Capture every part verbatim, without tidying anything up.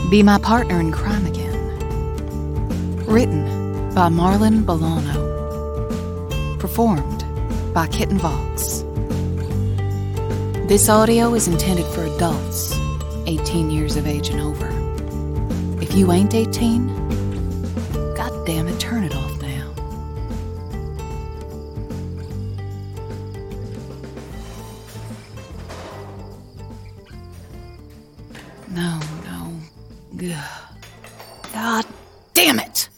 Be my partner in crime again. Written by Marlon Bolano. Performed by Kitten Vox. This audio is intended for adults, eighteen years of age and over. If you ain't eighteen, God damn it, turn it off now. No, no. Ugh. God damn it!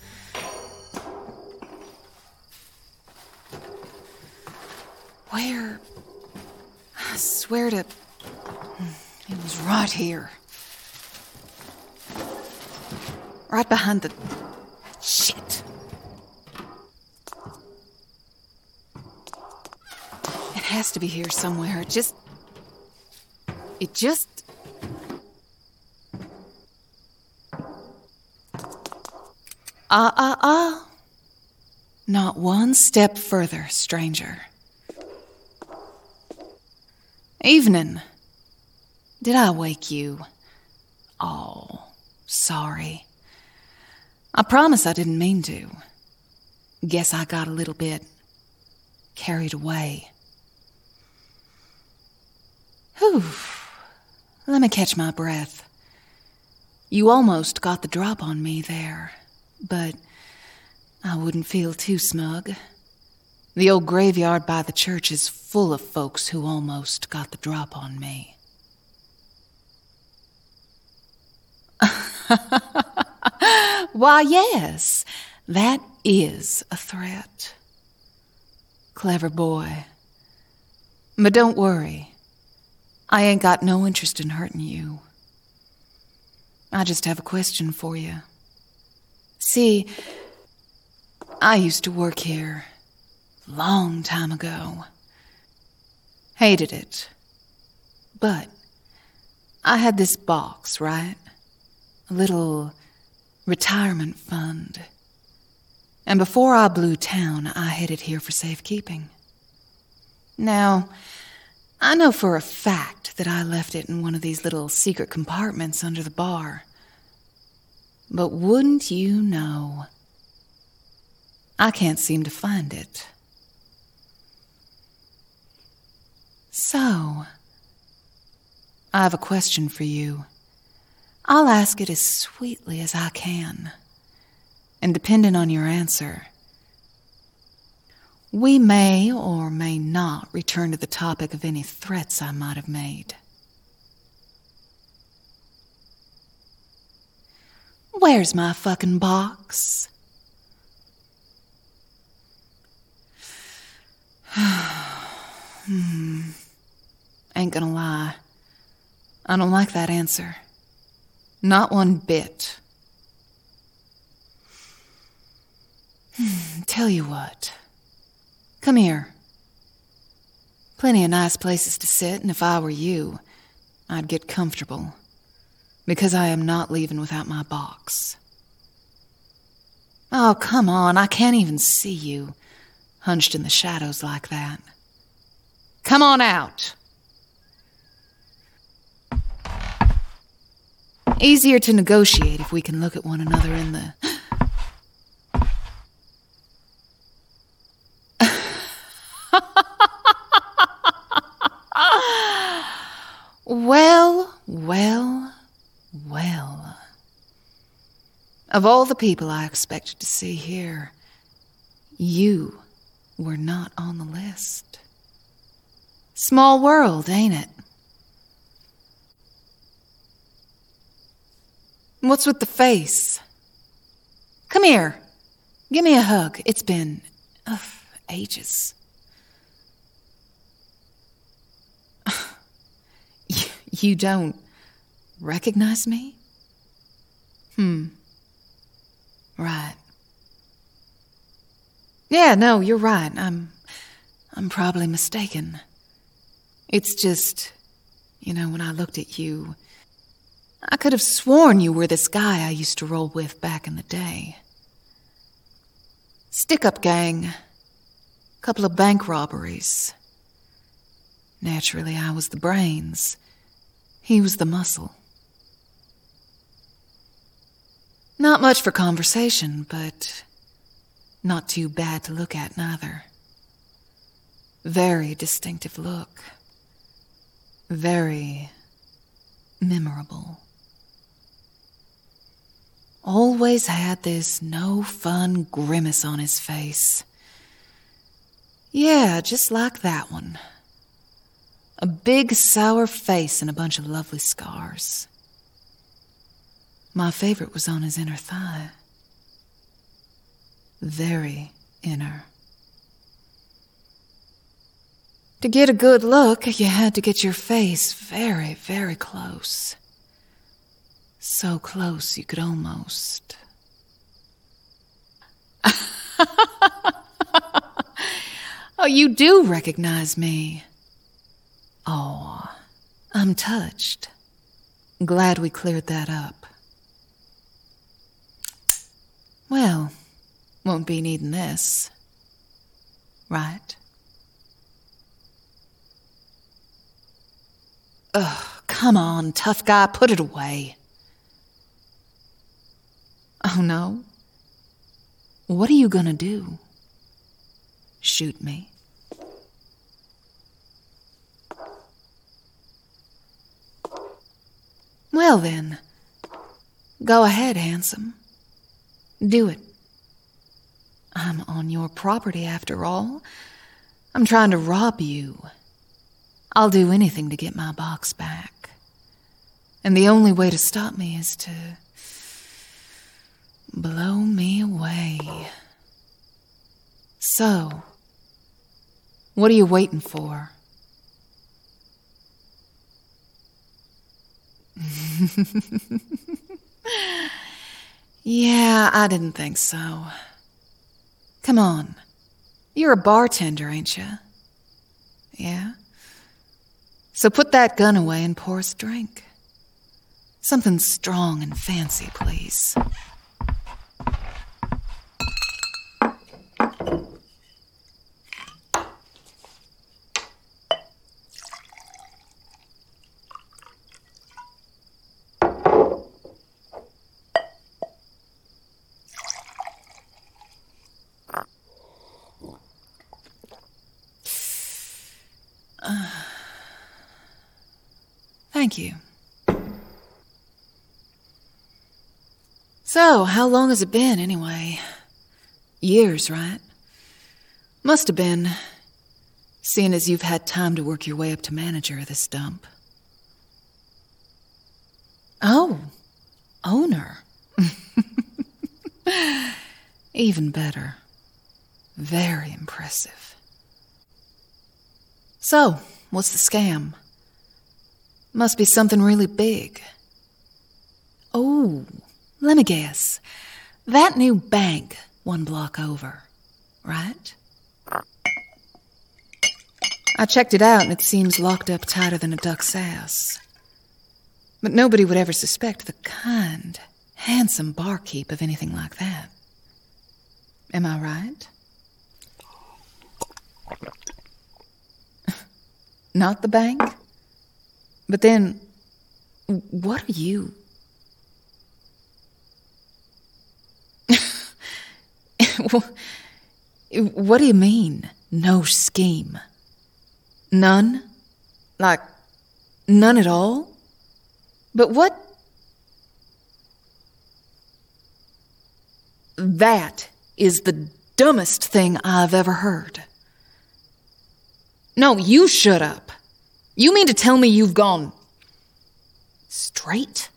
Where? I swear to... It was right here. Right behind the... Shit. It has to be here somewhere. It just... It just... Ah, ah, ah. Not one step further, stranger. Evening. Did I wake you? Oh, sorry. I promise I didn't mean to. Guess I got a little bit carried away. Whew. Let me catch my breath. You almost got the drop on me there, but I wouldn't feel too smug. The old graveyard by the church is full of folks who almost got the drop on me. Why, yes, that is a threat. Clever boy. But don't worry. I ain't got no interest in hurting you. I just have a question for you. See, I used to work here long time ago. Hated it. But I had this box, right? A little retirement fund. And before I blew town, I headed here for safekeeping. Now, I know for a fact that I left it in one of these little secret compartments under the bar. But wouldn't you know, I can't seem to find it. So, I have a question for you. I'll ask it as sweetly as I can. And depending on your answer, we may or may not return to the topic of any threats I might have made. Where's my fucking box? hmm. Ain't gonna lie. I don't like that answer. Not one bit. Tell you what. Come here. Plenty of nice places to sit, and if I were you, I'd get comfortable. Because I am not leaving without my box. Oh, come on, I can't even see you, hunched in the shadows like that. Come on out. Easier to negotiate if we can look at one another in the... Well, well, well. Of all the people I expected to see here, you were not on the list. Small world, ain't it? What's with the face? Come here. Give me a hug. It's been, ugh, ages. You don't recognize me? Hmm. Right. Yeah, no, you're right. I'm I'm probably mistaken. It's just, you know, when I looked at you, I could have sworn you were this guy I used to roll with back in the day. Stick-up gang. Couple of bank robberies. Naturally, I was the brains. He was the muscle. Not much for conversation, but not too bad to look at neither. Very distinctive look. Very memorable. Always had this no fun grimace on his face. Yeah, just like that one. A big sour face and a bunch of lovely scars. My favorite was on his inner thigh. Very inner. To get a good look, you had to get your face very, very close. So close you could almost... Oh, you do recognize me. Oh, I'm touched. Glad we cleared that up. Well, won't be needing this, right? Ugh, come on, tough guy, put it away. Oh, no? What are you gonna do? Shoot me? Well then, go ahead, handsome. Do it. I'm on your property after all. I'm trying to rob you. I'll do anything to get my box back. And the only way to stop me is to blow me away. So, what are you waiting for? Yeah, I didn't think so. Come on. You're a bartender, ain't you? Yeah? So put that gun away and pour us a drink. Something strong and fancy, please. Thank you. So, how long has it been, anyway? Years, right? Must have been, seeing as you've had time to work your way up to manager of this dump. Oh, owner. Even better. Very impressive. So, what's the scam? Must be something really big. Oh, let me guess. That new bank one block over, right? I checked it out and it seems locked up tighter than a duck's ass. But nobody would ever suspect the kind, handsome barkeep of anything like that. Am I right? Not the bank? But then, what are you? What do you mean, no scheme? None? Like, none at all? But what? That is the dumbest thing I've ever heard. No, you shut up. You mean to tell me you've gone straight?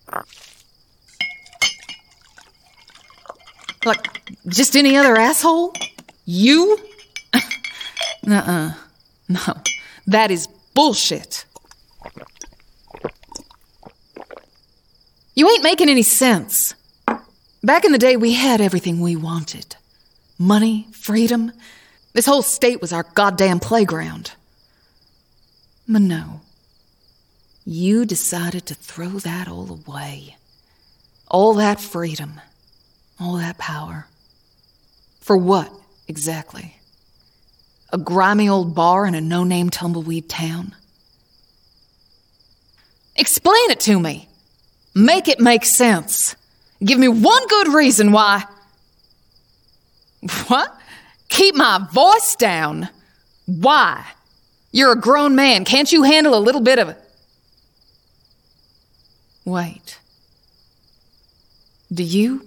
Like, just any other asshole? You? Nuh-uh. No, that is bullshit. You ain't making any sense. Back in the day, we had everything we wanted. Money, freedom. This whole state was our goddamn playground. But no, you decided to throw that all away. All that freedom, all that power. For what, exactly? A grimy old bar in a no-name tumbleweed town? Explain it to me. Make it make sense. Give me one good reason why. What? Keep my voice down? Why? You're a grown man. Can't you handle a little bit of it? Wait. Do you?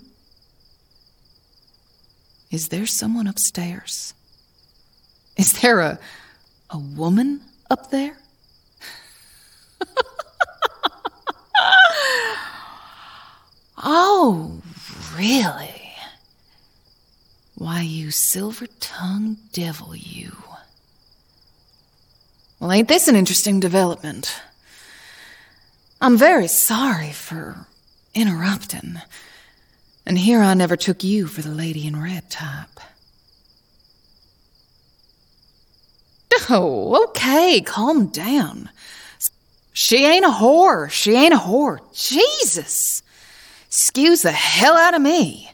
Is there someone upstairs? Is there a, a woman up there? Oh, really? Why, you silver-tongued devil, you. Well, ain't this an interesting development? I'm very sorry for interrupting. And here I never took you for the lady in red type. Oh, okay, calm down. She ain't a whore. She ain't a whore. Jesus! Excuse the hell out of me.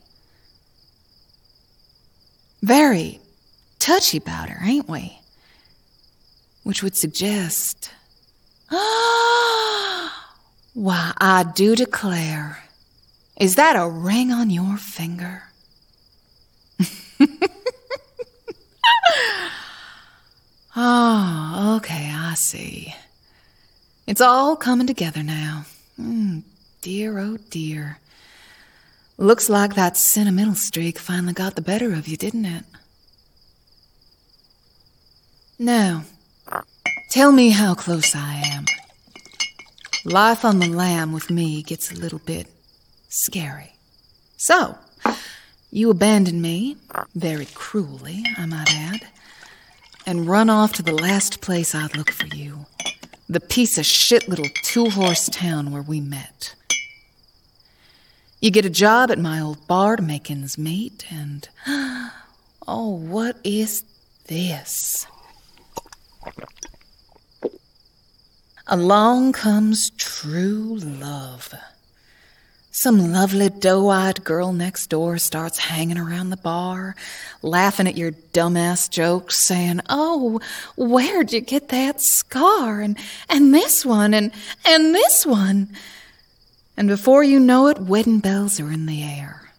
Very touchy about her, ain't we? Which would suggest... Why, I do declare. Is that a ring on your finger? Oh, okay, I see. It's all coming together now. Mm, dear, oh dear. Looks like that sentimental streak finally got the better of you, didn't it? Now, tell me how close I am. Life on the lam with me gets a little bit scary. So, you abandon me, very cruelly, I might add, and run off to the last place I'd look for you, the piece of shit little two-horse town where we met. You get a job at my old bar to make ends meet, and... Oh, what is this? Along comes true love. Some lovely doe-eyed girl next door starts hanging around the bar, laughing at your dumbass jokes, saying, "Oh, where'd you get that scar? And, and this one, and, and this one." And before you know it, wedding bells are in the air.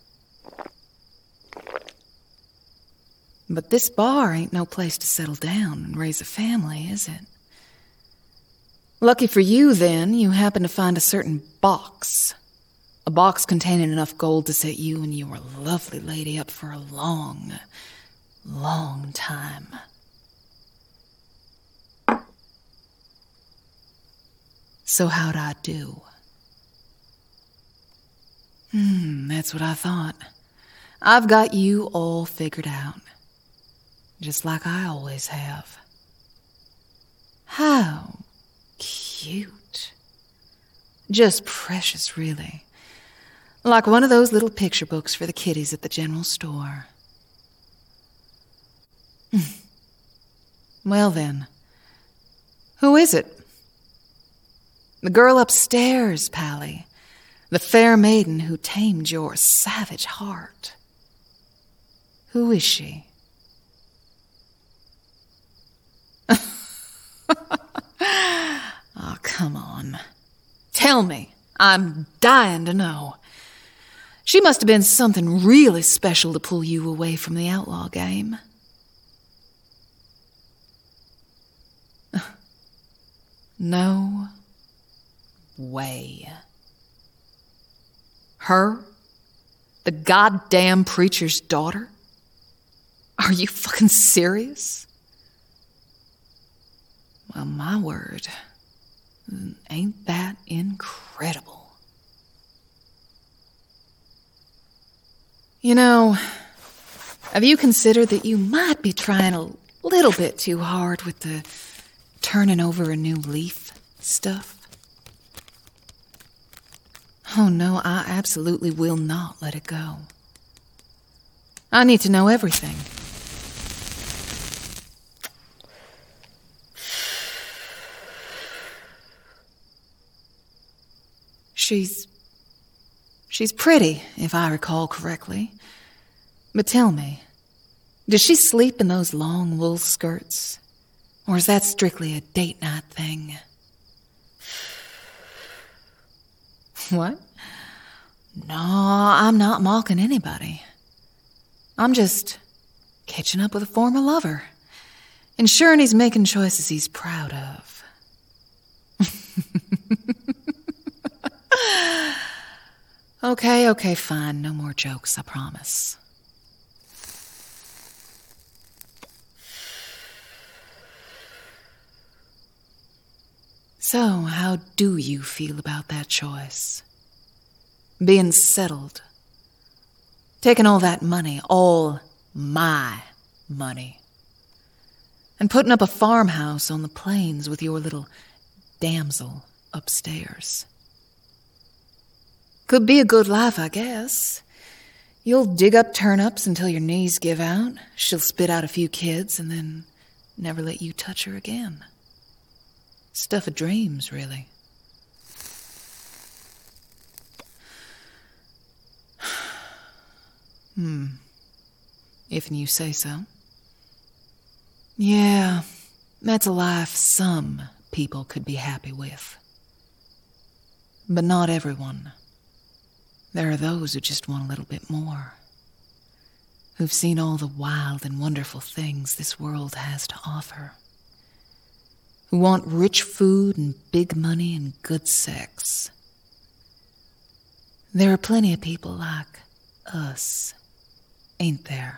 But this bar ain't no place to settle down and raise a family, is it? Lucky for you, then, you happen to find a certain box. A box containing enough gold to set you and your lovely lady up for a long, long time. So how'd I do? Hmm, that's what I thought. I've got you all figured out. Just like I always have. How cute. Just precious, really. Like one of those little picture books for the kiddies at the general store. Well then, who is it? The girl upstairs, Pally. The fair maiden who tamed your savage heart. Who is she? Oh, come on. Tell me. I'm dying to know. She must have been something really special to pull you away from the outlaw game. No way. Her? The goddamn preacher's daughter? Are you fucking serious? Well, my word. Ain't that incredible? You know, have you considered that you might be trying a little bit too hard with the turning over a new leaf stuff? Oh no, I absolutely will not let it go. I need to know everything. She's... She's pretty, if I recall correctly. But tell me, does she sleep in those long wool skirts? Or is that strictly a date night thing? What? No, I'm not mocking anybody. I'm just catching up with a former lover, ensuring he's making choices he's proud of. Okay, okay, fine. No more jokes, I promise. So, how do you feel about that choice? Being settled. Taking all that money, all my money, and putting up a farmhouse on the plains with your little damsel upstairs. Could be a good life, I guess. You'll dig up turnips until your knees give out. She'll spit out a few kids and then never let you touch her again. Stuff of dreams, really. Hmm. If you say so. Yeah, that's a life some people could be happy with. But not everyone. There are those who just want a little bit more. Who've seen all the wild and wonderful things this world has to offer. Who want rich food and big money and good sex. There are plenty of people like us, ain't there?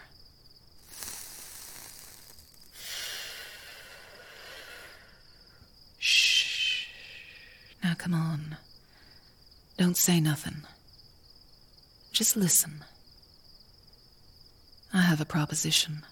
Shh. Now come on. Don't say nothing. Just listen. I have a proposition.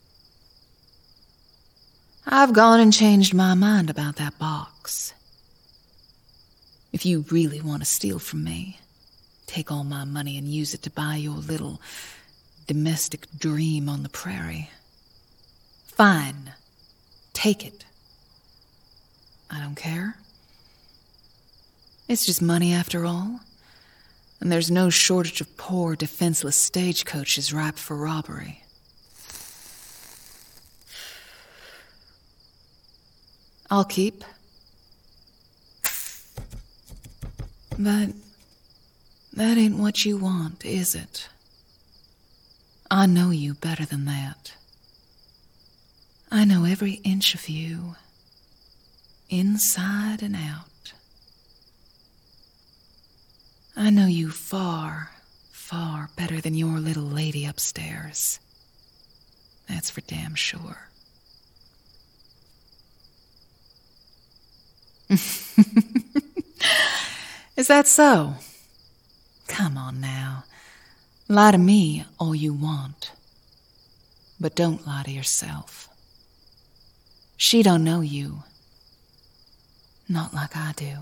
I've gone and changed my mind about that box. If you really want to steal from me, take all my money and use it to buy your little domestic dream on the prairie. Fine. Take it. I don't care. It's just money after all. And there's no shortage of poor, defenseless stagecoaches ripe for robbery. I'll keep. But that ain't what you want, is it? I know you better than that. I know every inch of you, inside and out. I know you far, far better than your little lady upstairs. That's for damn sure. Is that so? Come on now. Lie to me all you want. But don't lie to yourself. She don't know you. Not like I do.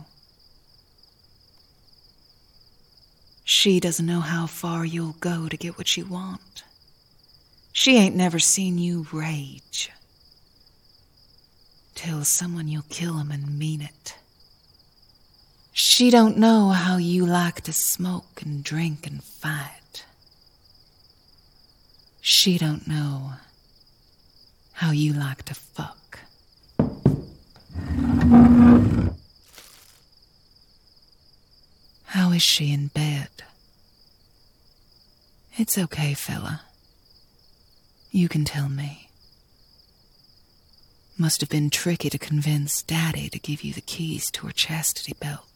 She doesn't know how far you'll go to get what you want. She ain't never seen you rage. Tell someone you'll kill him and mean it. She don't know how you like to smoke and drink and fight. She don't know how you like to fuck. How is she in bed? It's okay, fella. You can tell me. Must have been tricky to convince Daddy to give you the keys to her chastity belt.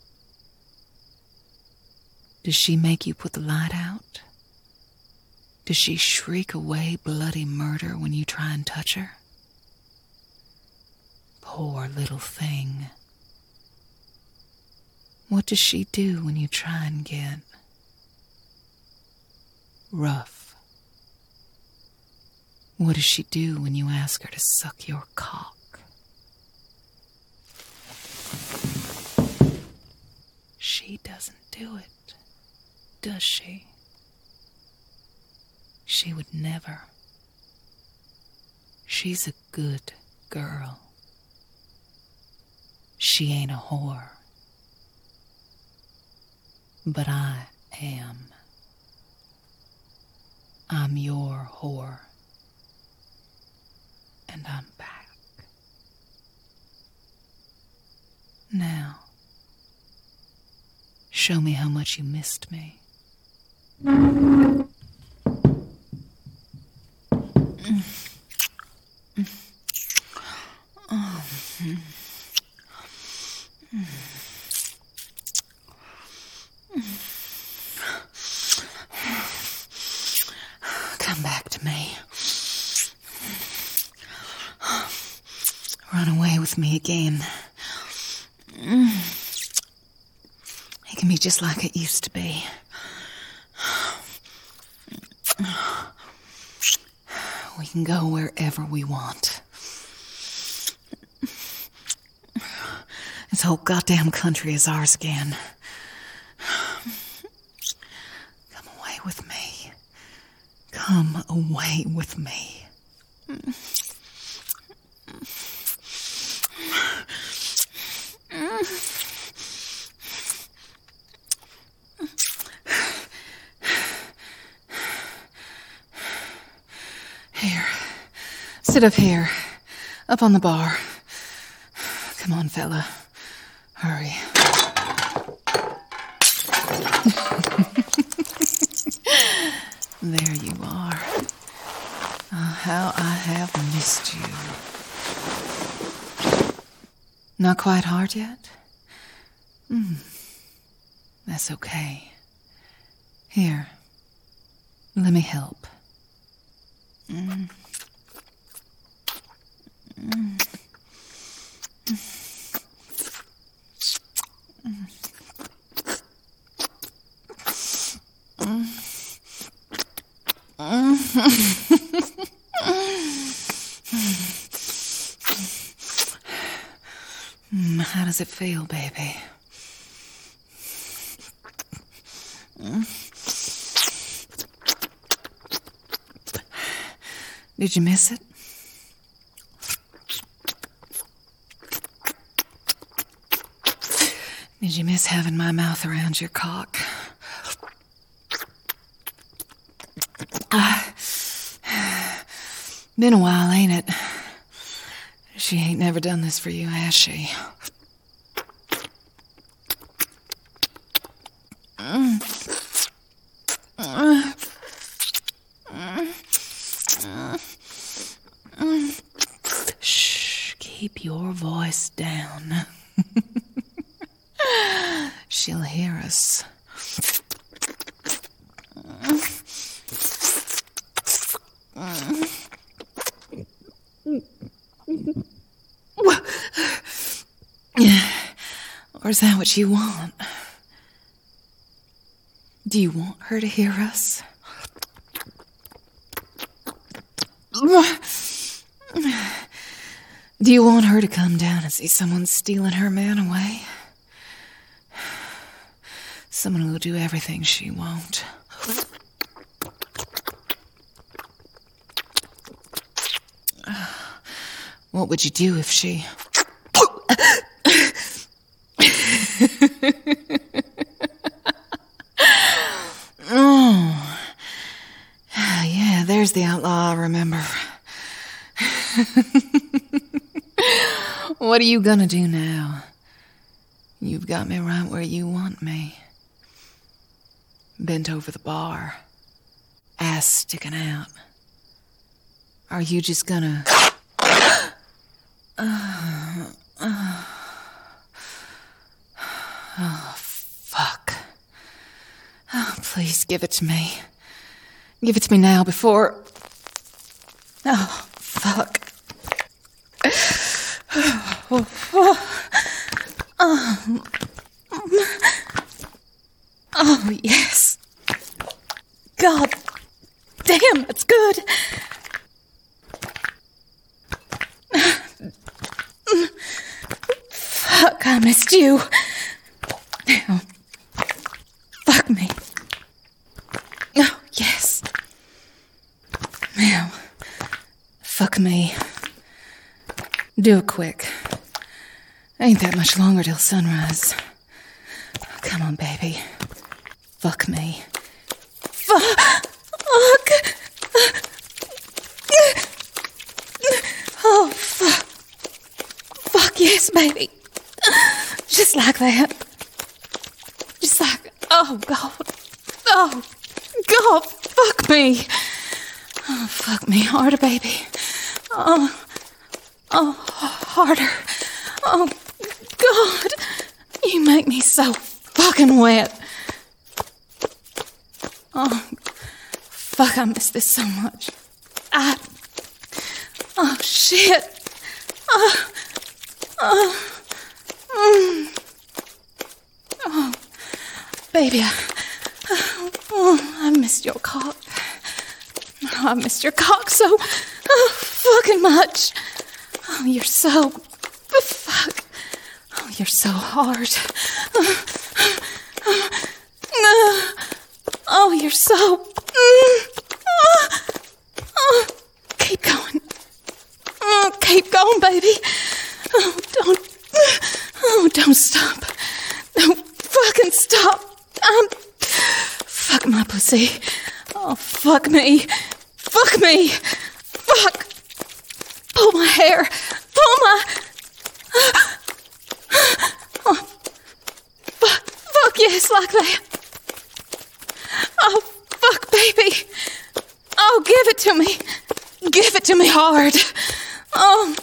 Does she make you put the light out? Does she shriek away bloody murder when you try and touch her? Poor little thing. What does she do when you try and get rough? What does she do when you ask her to suck your cock? She doesn't do it, does she? She would never. She's a good girl. She ain't a whore. But I am. I'm your whore. And I'm back. Now, Show me how much you missed me. Come back to me. Run away with me again. It can be just like it used to be. We can go wherever we want. This whole goddamn country is ours again. Come away with me. Come away with me. Here. Sit up here. Up on the bar. Come on, fella. Hurry. There you are. Oh, how I have missed you. Not quite hard yet? Hmm. That's okay. Here. Let me help. Mm. Mm. Mm, how does it feel, baby? Mm. Did you miss it? Did you miss having my mouth around your cock? Uh, been a while, ain't it? She ain't never done this for you, has she? Shh, keep your voice down. She'll hear us. Or is that what you want? Do you want her to hear us? Do you want her to come down and see someone stealing her man away? Someone who will do everything she won't. What would you do if she... Oh. Yeah, there's the outlaw I remember. What are you gonna do now? You've got me right where you want me. Bent over the bar. Ass sticking out. Are you just gonna... uh, uh, oh, fuck. Oh, please give it to me. Give it to me now before... Oh, fuck. Oh, oh, oh. Oh, yes. God damn, that's good. Fuck, I missed you. Now, fuck me. Oh, yes. Now, fuck me. Do it quick. Ain't that much longer till sunrise. Come on, baby. Fuck me. Fuck. Oh, fuck. Fuck yes, baby. Just like that. Just like Oh, God. Oh, God, fuck me. Oh, fuck me harder, baby. Oh, oh, harder. Oh, God. You make me so fucking wet. Oh, fuck, I miss this so much. I... Oh, shit. Oh, oh, mm. Oh, baby, I... Oh, I missed your cock. Oh, I missed your cock so oh, fucking much. Oh, you're so... Fuck. Oh, you're so hard. Oh, oh, oh you're so... Oh, oh, keep going. Oh, keep going, baby. Oh, don't... Oh, don't stop. Don't fucking stop. Um, fuck my pussy. Oh, fuck me. Fuck me. Fuck. Pull my hair. Pull my... Oh, fuck. Fuck, yes, like that. Oh, fuck, baby. Oh, give it to me. Give it to me hard. Oh.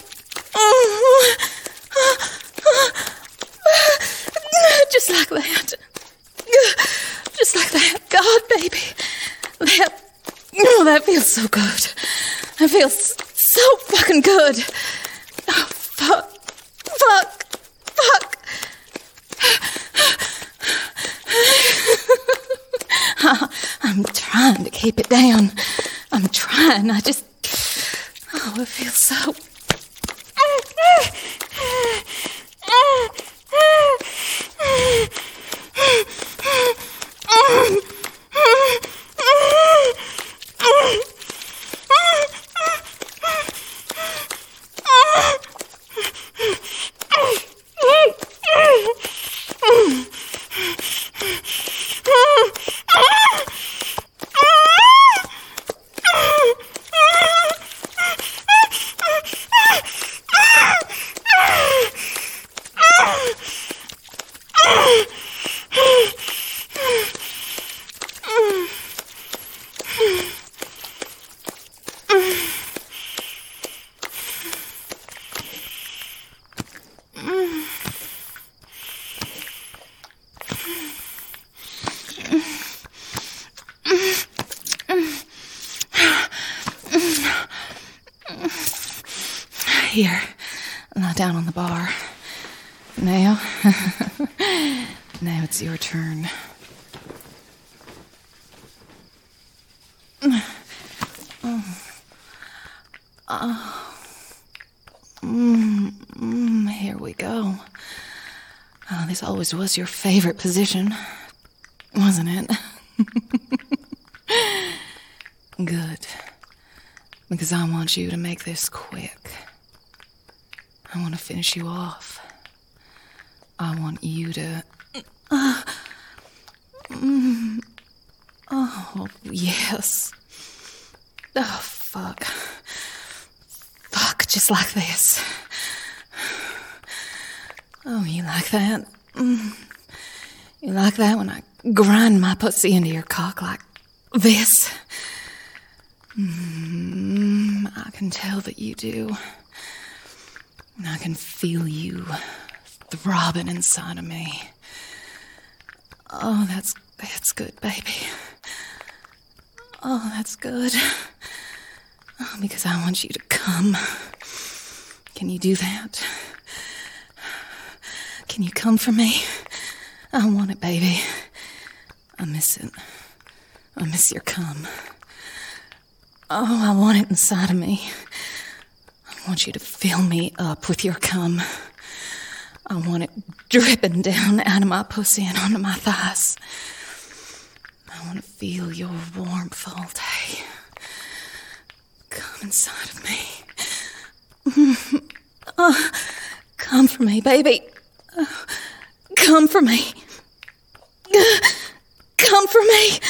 Just like that. Just like that. God, baby. That, oh, that feels so good. That feels so fucking good. Oh, fuck. Fuck. Fuck. I'm trying to keep it down. I'm trying. I just... Oh, it feels so... Here, lie down on the bar. Now, now it's your turn. Oh, oh. Mm, mm, here we go. Oh, this always was your favorite position, wasn't it? Good, because I want you to make this quick. I want to finish you off. I want you to... Uh, mm, oh, yes. Oh, fuck. Fuck, just like this. Oh, you like that? Mm. You like that when I grind my pussy into your cock like this? Mm, I can tell that you do. I can feel you throbbing inside of me. Oh, that's that's good, baby. Oh, that's good. Oh, because I want you to come. Can you do that? Can you come for me? I want it, baby. I miss it. I miss your cum. Oh, I want it inside of me. I want you to fill me up with your cum. I want it dripping down out of my pussy and onto my thighs. I want to feel your warmth all day. Come inside of me. Oh, come for me, baby. Oh, come for me. Come for me.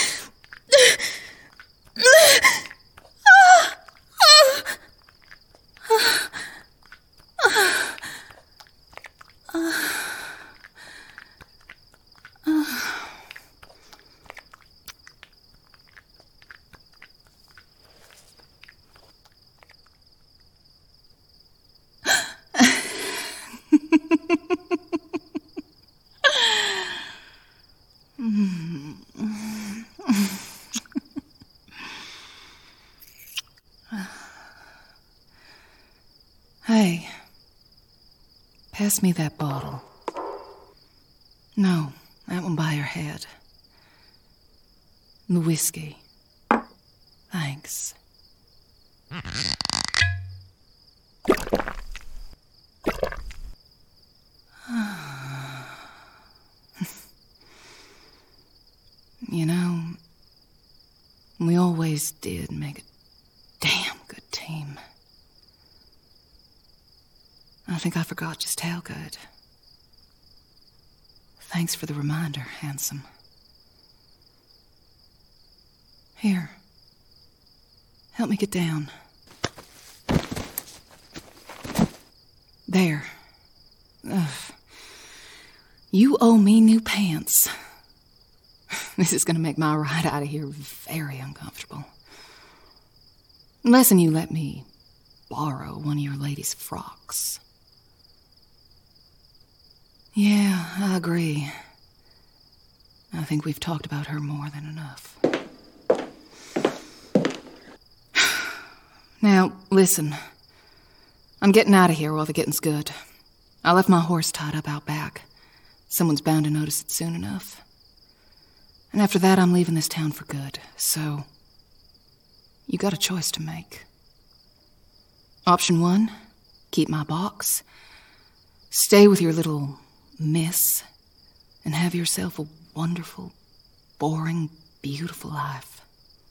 Pass me that bottle. No, that one by your head. The whiskey. Thanks. You know, we always did make a damn good team. I think I forgot just how good. Thanks for the reminder, handsome. Here. Help me get down. There. Ugh. You owe me new pants. This is gonna make my ride out of here very uncomfortable. Unless and you let me borrow one of your lady's frocks. Yeah, I agree. I think we've talked about her more than enough. Now, listen. I'm getting out of here while the getting's good. I left my horse tied up out back. Someone's bound to notice it soon enough. And after that, I'm leaving this town for good, so you got a choice to make. Option one, keep my box, stay with your little miss, and have yourself a wonderful, boring, beautiful life.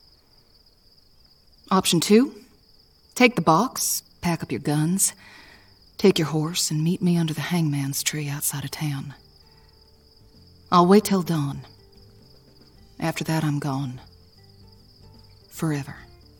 Option two, take the box, pack up your guns, take your horse, and meet me under the hangman's tree outside of town. I'll wait till dawn. After that, I'm gone. Forever.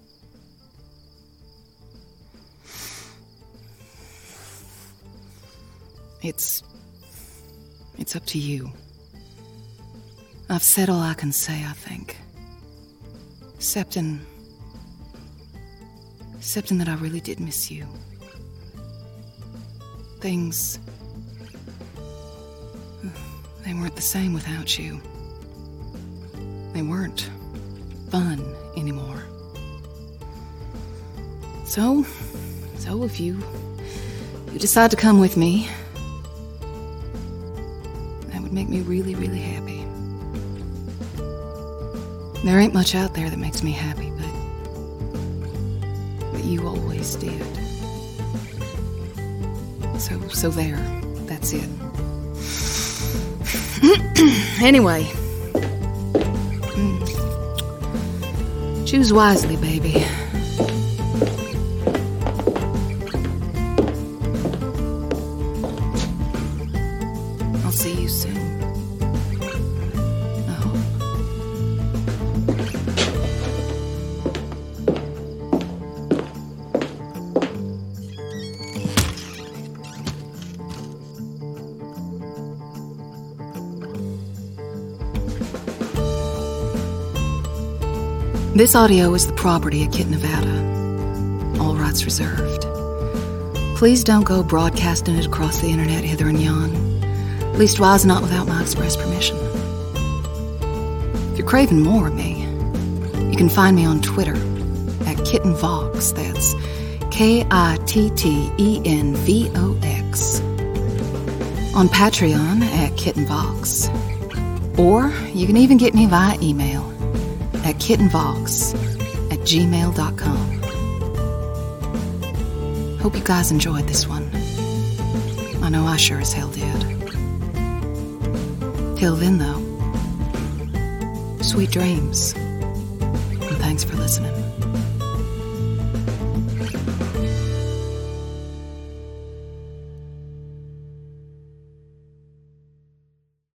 It's... It's up to you. I've said all I can say, I think. Except in... Except in that I really did miss you. Things... They weren't the same without you. They weren't fun anymore. So, so if you, you decide to come with me, that would make me really, really happy. There ain't much out there that makes me happy, but, but you always did. So, so there, that's it. Anyway. Choose wisely, baby. I'll see you soon. I hope. This audio is the property of Kit Nevada. All rights reserved. Please don't go broadcasting it across the internet hither and yon. Leastwise, not without my express permission. If you're craving more of me, you can find me on Twitter at Kitten Vox. That's K I T T E N V O X. On Patreon at Kitten Vox. Or you can even get me via email at kittenvox at gmail dot com. Hope you guys enjoyed this one. I know I sure as hell did. Till then, though, sweet dreams, and thanks for listening.